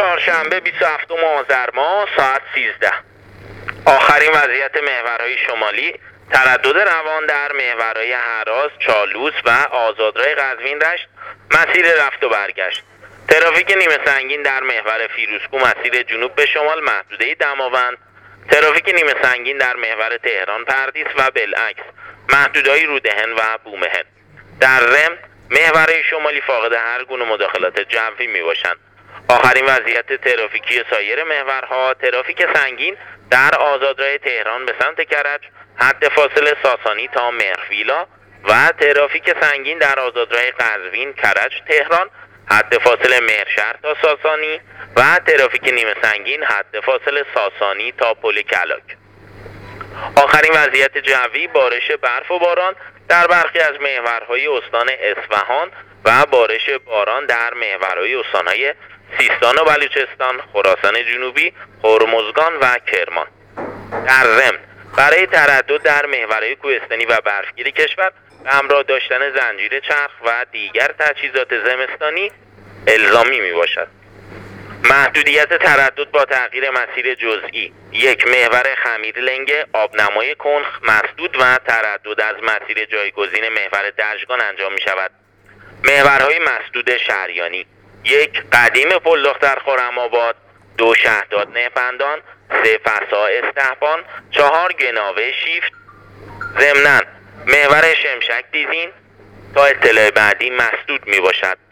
چهارشنبه 27 آذر ماه ساعت 13. آخرین وضعیت محورهای شمالی: تردد روان در محورهای هراز، چالوس و آزادراه قزوین رشت مسیر رفت و برگشت. ترافیک نیمه سنگین در محور فیروزکوه مسیر جنوب به شمال محدوده دماوند. ترافیک نیمه سنگین در محور تهران پردیس و بالعکس محدوده‌های رودهن و بومهن. در ضمن محورهای شمالی فاقد هر گونه مداخلات جوی می باشند. آخرین وضعیت ترافیکی سایر محورها: ترافیک سنگین در آزادراه تهران به سمت کرج حد فاصله ساسانی تا مهرویلا و ترافیک سنگین در آزادراه قزوین کرج تهران حد فاصله مهرشهر تا ساسانی و ترافیک نیمه سنگین حد فاصله ساسانی تا پل کلاک. آخرین وضعیت جوی: بارش برف و باران در برخی از محورهای استان اصفهان و بارش باران در محورهای استانهای سیستان و بلوچستان، خراسان جنوبی، هرمزگان و کرمان. در ضمن برای تردد در محورهای کوهستانی و برفگیر کشور به همراه داشتن زنجیر چرخ و دیگر تجهیزات زمستانی الزامی می باشد. محدودیت تردد با تغییر مسیر جزئی: 1. محور خمیرلنگ آبنمای کنخ مسدود و تردد از مسیر جایگزین محور دژگان انجام می شود. محورهای مسدود شهریانی: 1. قدیم پل دختر خرم‌آباد، 2. شهداد نهپندان، 3. فسا استحبان، 4. گناوه شیفت. ضمناً محور شمشک دیزین تا اطلاع بعدی مسدود می باشد.